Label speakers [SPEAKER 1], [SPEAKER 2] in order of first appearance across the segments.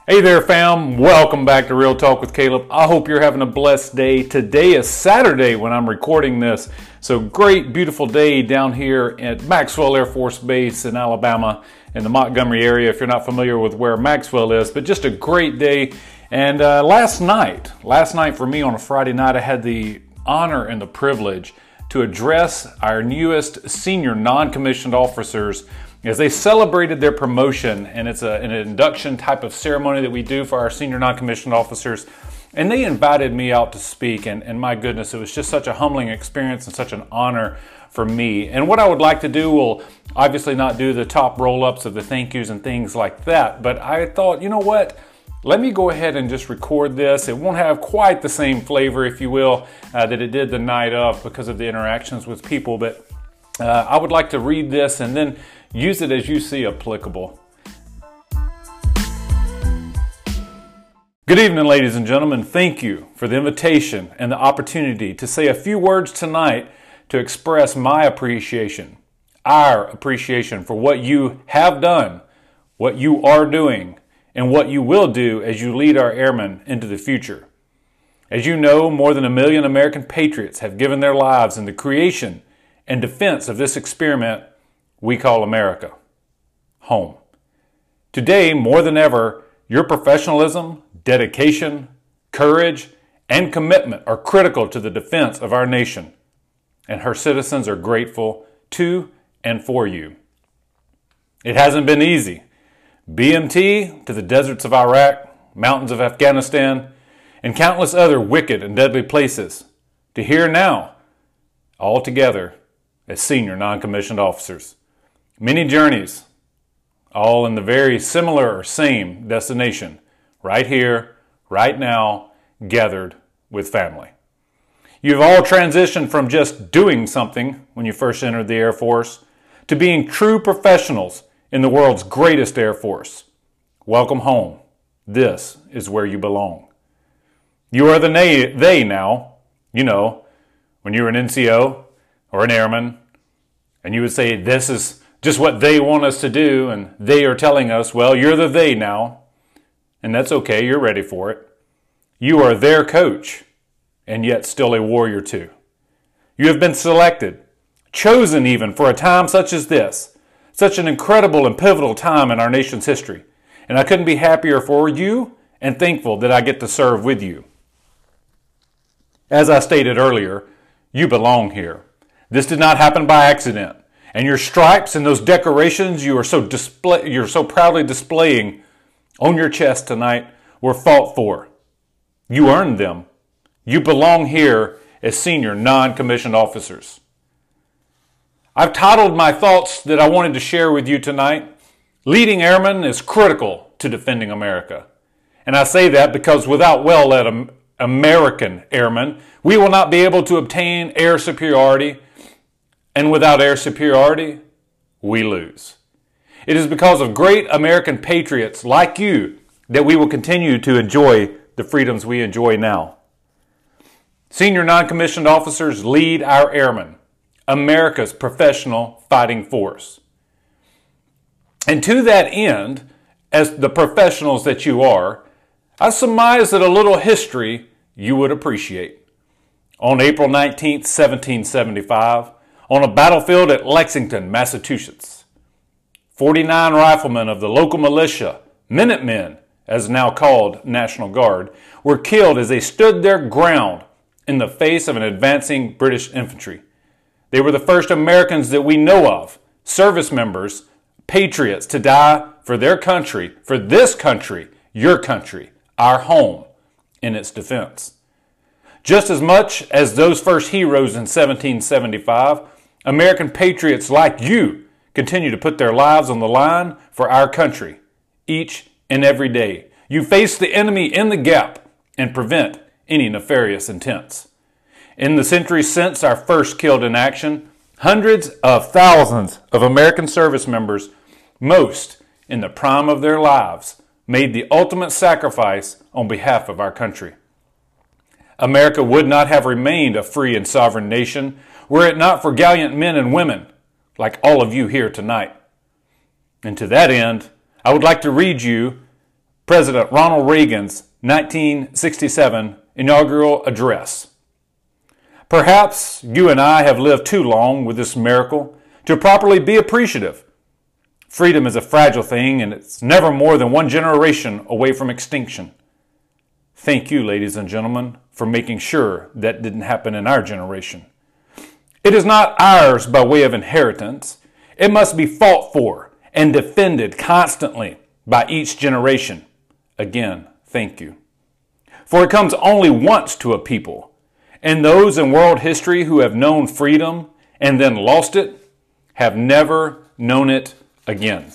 [SPEAKER 1] Hey there, fam. Welcome back to Real Talk with Caleb. I hope you're having a blessed day. Today is Saturday when I'm recording this. So great, beautiful day down here at Maxwell Air Force Base in Alabama in the Montgomery area, if you're not familiar with where Maxwell is. But just a great day. And last night for me on a Friday night, I had the honor and the privilege to address our newest senior non-commissioned officers as they celebrated their promotion, and it's an induction type of ceremony that we do for our senior non-commissioned officers. And they invited me out to speak, and my goodness, it was just such a humbling experience and such an honor for me. And what I would like to do will obviously not do the top roll-ups of the thank yous and things like that, but I thought, you know what? Let me go ahead and just record this. It won't have quite the same flavor, if you will, that it did the night of because of the interactions with people, but I would like to read this and then use it as you see applicable. Good evening, ladies and gentlemen. Thank you for the invitation and the opportunity to say a few words tonight to express my appreciation, our appreciation for what you have done, what you are doing, and what you will do as you lead our airmen into the future. As you know, more than 1 million American patriots have given their lives in the creation and defense of this experiment we call America home. Today, more than ever, your professionalism, dedication, courage, and commitment are critical to the defense of our nation, and her citizens are grateful to and for you. It hasn't been easy. BMT to the deserts of Iraq, mountains of Afghanistan, and countless other wicked and deadly places, to here now, all together as senior non-commissioned officers. Many journeys, all in the very similar or same destination, right here, right now, gathered with family. You've all transitioned from just doing something when you first entered the Air Force to being true professionals in the world's greatest Air Force. Welcome home. This is where you belong. You are the they now. You know, when you were an NCO or an airman, and you would say, this is just what they want us to do, and they are telling us, well, you're the they now, and that's okay, you're ready for it. You are their coach, and yet still a warrior too. You have been selected, chosen even for a time such as this, such an incredible and pivotal time in our nation's history, and I couldn't be happier for you and thankful that I get to serve with you. As I stated earlier, you belong here. This did not happen by accident. And your stripes and those decorations you're so proudly displaying on your chest tonight were fought for. You earned them. You belong here as senior non-commissioned officers. I've titled my thoughts that I wanted to share with you tonight, Leading Airmen is Critical to Defending America. And I say that because without well-led American airmen, we will not be able to obtain air superiority. And without air superiority, we lose. It is because of great American patriots like you that we will continue to enjoy the freedoms we enjoy now. Senior non-commissioned officers lead our airmen, America's professional fighting force. And to that end, as the professionals that you are, I surmise that a little history you would appreciate. On April 19, 1775, on a battlefield at Lexington, Massachusetts, 49 riflemen of the local militia, Minutemen, as now called National Guard, were killed as they stood their ground in the face of an advancing British infantry. They were the first Americans that we know of, service members, patriots, to die for their country, for this country, your country, our home, in its defense. Just as much as those first heroes in 1775, American patriots like you continue to put their lives on the line for our country each and every day. You face the enemy in the gap and prevent any nefarious intents. In the centuries since our first killed in action, hundreds of thousands of American service members, most in the prime of their lives, made the ultimate sacrifice on behalf of our country. America would not have remained a free and sovereign nation were it not for gallant men and women like all of you here tonight. And to that end, I would like to read you President Ronald Reagan's 1967 inaugural address. Perhaps you and I have lived too long with this miracle to properly be appreciative. Freedom is a fragile thing, and it's never more than one generation away from extinction. Thank you, ladies and gentlemen, for making sure that didn't happen in our generation. It is not ours by way of inheritance. It must be fought for and defended constantly by each generation. Again, thank you. For it comes only once to a people, and those in world history who have known freedom and then lost it have never known it again.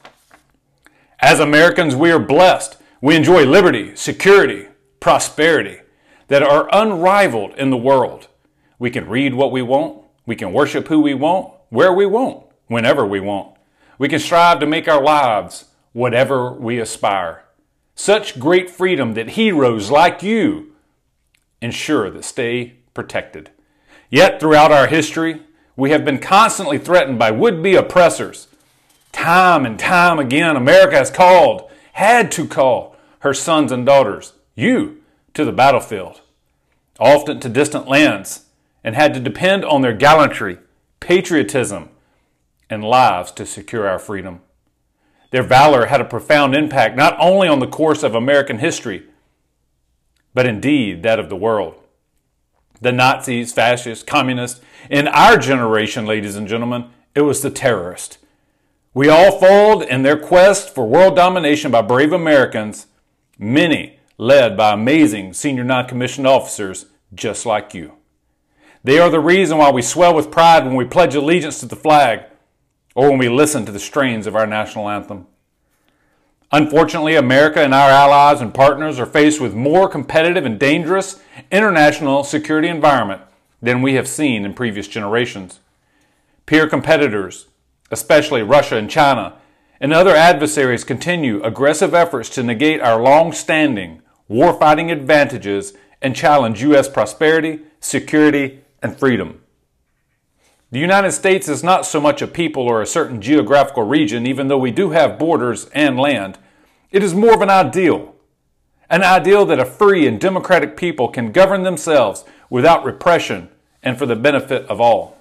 [SPEAKER 1] As Americans, we are blessed. We enjoy liberty, security, prosperity that are unrivaled in the world. We can read what we want. We can worship who we want, where we want, whenever we want. We can strive to make our lives whatever we aspire. Such great freedom that heroes like you ensure that stay protected. Yet throughout our history, we have been constantly threatened by would-be oppressors. Time and time again, America has called, had to call, her sons and daughters, you, to the battlefield, often to distant lands, and had to depend on their gallantry, patriotism, and lives to secure our freedom. Their valor had a profound impact not only on the course of American history, but indeed that of the world. The Nazis, fascists, communists, in our generation, ladies and gentlemen, it was the terrorists. We all followed in their quest for world domination by brave Americans, many led by amazing senior non-commissioned officers just like you. They are the reason why we swell with pride when we pledge allegiance to the flag or when we listen to the strains of our national anthem. Unfortunately, America and our allies and partners are faced with more competitive and dangerous international security environment than we have seen in previous generations. Peer competitors, especially Russia and China, and other adversaries continue aggressive efforts to negate our long-standing war-fighting advantages and challenge U.S. prosperity, security, and freedom. The United States is not so much a people or a certain geographical region, even though we do have borders and land. It is more of an ideal that a free and democratic people can govern themselves without repression and for the benefit of all.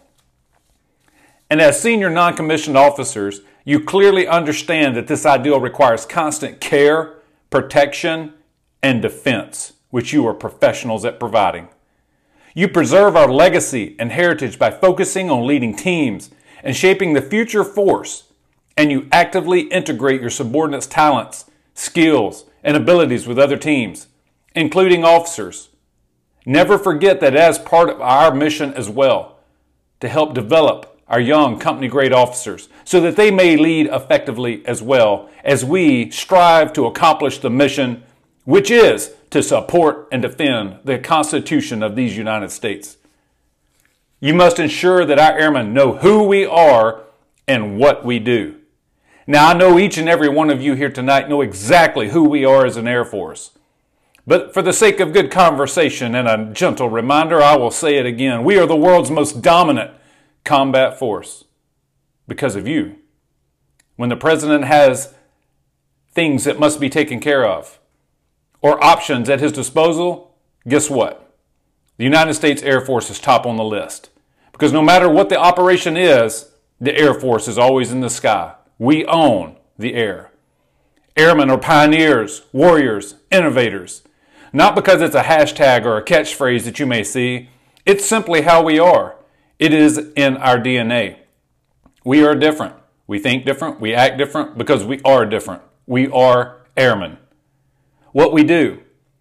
[SPEAKER 1] And as senior non-commissioned officers, you clearly understand that this ideal requires constant care, protection, and defense, which you are professionals at providing. You preserve our legacy and heritage by focusing on leading teams and shaping the future force, and you actively integrate your subordinates' talents, skills, and abilities with other teams, including officers. Never forget that as part of our mission as well, to help develop our young company-grade officers so that they may lead effectively as well as we strive to accomplish the mission, which is to support and defend the Constitution of these United States. You must ensure that our airmen know who we are and what we do. Now, I know each and every one of you here tonight know exactly who we are as an Air Force. But for the sake of good conversation and a gentle reminder, I will say it again. We are the world's most dominant combat force because of you. When the president has things that must be taken care of or options at his disposal, guess what? The United States Air Force is top on the list. Because no matter what the operation is, the Air Force is always in the sky. We own the air. Airmen are pioneers, warriors, innovators. Not because it's a hashtag or a catchphrase that you may see. It's simply how we are. It is in our DNA. We are different. We think different. We act different because we are different. We are airmen. What we do,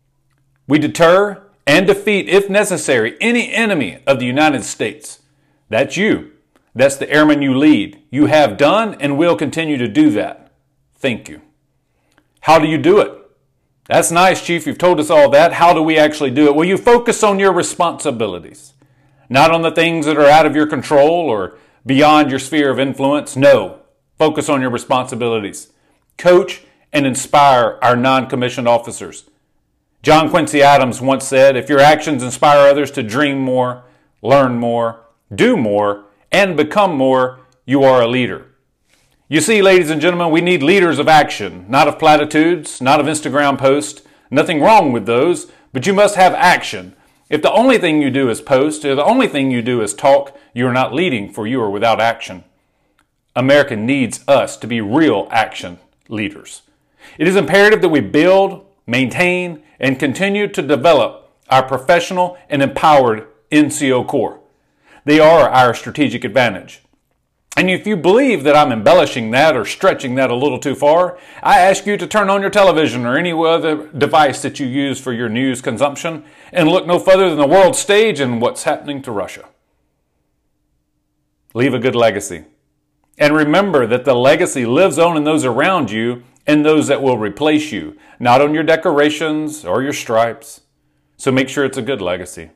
[SPEAKER 1] we deter and defeat, if necessary, any enemy of the United States. That's you. That's the airmen you lead. You have done and will continue to do that. Thank you. How do you do it? That's nice, Chief. You've told us all that. How do we actually do it? Well, you focus on your responsibilities, not on the things that are out of your control or beyond your sphere of influence. No, focus on your responsibilities. Coach and inspire our non-commissioned officers. John Quincy Adams once said, if your actions inspire others to dream more, learn more, do more, and become more, you are a leader. You see, ladies and gentlemen, we need leaders of action, not of platitudes, not of Instagram posts. Nothing wrong with those, but you must have action. If the only thing you do is post, or the only thing you do is talk, you are not leading, for you are without action. America needs us to be real action leaders. It is imperative that we build, maintain, and continue to develop our professional and empowered NCO Corps. They are our strategic advantage. And if you believe that I'm embellishing that or stretching that a little too far, I ask you to turn on your television or any other device that you use for your news consumption and look no further than the world stage and what's happening to Russia. Leave a good legacy. And remember that the legacy lives on in those around you and those that will replace you, not on your decorations or your stripes. So make sure it's a good legacy.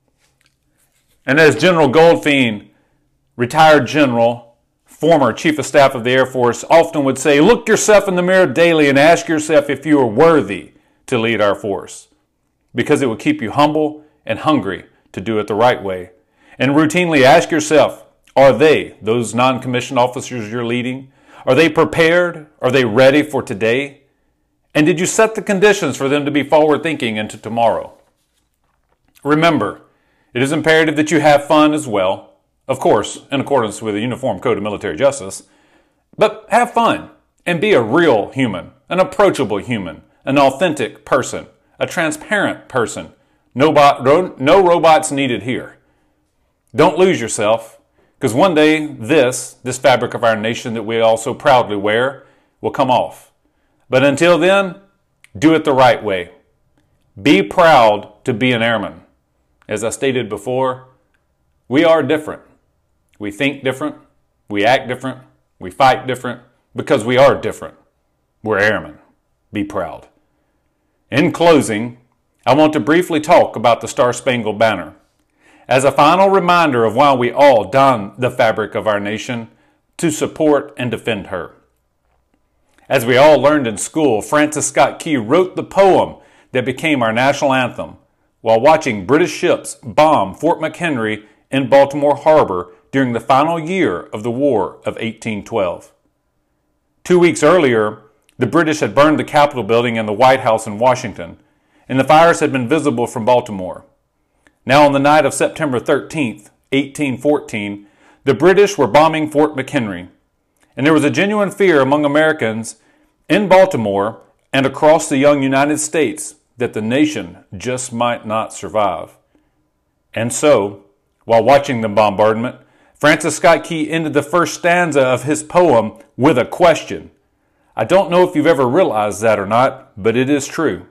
[SPEAKER 1] And as General Goldfein, retired general, former Chief of Staff of the Air Force, often would say, look yourself in the mirror daily and ask yourself if you are worthy to lead our force, because it will keep you humble and hungry to do it the right way. And routinely ask yourself, are they, those non-commissioned officers you're leading, are they prepared? Are they ready for today? And did you set the conditions for them to be forward-thinking into tomorrow? Remember, it is imperative that you have fun as well. Of course, in accordance with the Uniform Code of Military Justice. But have fun and be a real human, an approachable human, an authentic person, a transparent person. No robots needed here. Don't lose yourself, because one day this fabric of our nation that we all so proudly wear will come off. But until then, do it the right way. Be proud to be an airman. As I stated before, we are different. We think different, we act different, we fight different, because we are different. We're airmen. Be proud. In closing, I want to briefly talk about the Star-Spangled Banner. As a final reminder of why we all don the fabric of our nation, to support and defend her. As we all learned in school, Francis Scott Key wrote the poem that became our national anthem while watching British ships bomb Fort McHenry in Baltimore Harbor during the final year of the War of 1812. 2 weeks earlier, the British had burned the Capitol building and the White House in Washington, and the fires had been visible from Baltimore. Now on the night of September 13th, 1814, the British were bombing Fort McHenry, and there was a genuine fear among Americans in Baltimore and across the young United States that the nation just might not survive. And so, while watching the bombardment, Francis Scott Key ended the first stanza of his poem with a question. I don't know if you've ever realized that or not, but it is true.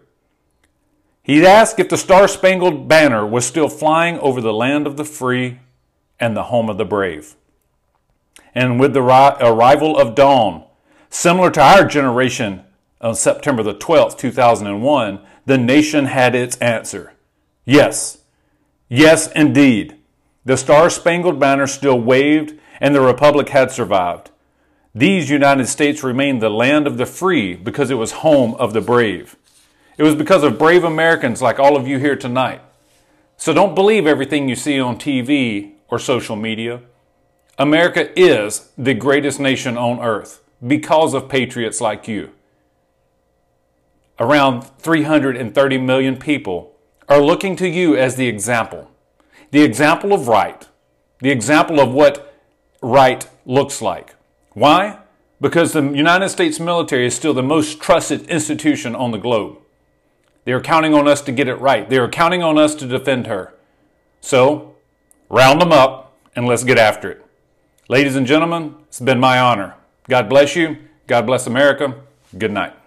[SPEAKER 1] He asked if the Star-Spangled Banner was still flying over the land of the free and the home of the brave. And with the arrival of dawn, similar to our generation on September the 12th, 2001, the nation had its answer. Yes, yes indeed. The Star-Spangled Banner still waved, and the Republic had survived. These United States remained the land of the free because it was home of the brave. It was because of brave Americans like all of you here tonight. So don't believe everything you see on TV or social media. America is the greatest nation on earth because of patriots like you. Around 330 million people are looking to you as the example of right, the example of what right looks like. Why? Because the United States military is still the most trusted institution on the globe. They are counting on us to get it right. They are counting on us to defend her. So, round them up and let's get after it. Ladies and gentlemen, it's been my honor. God bless you. God bless America. Good night.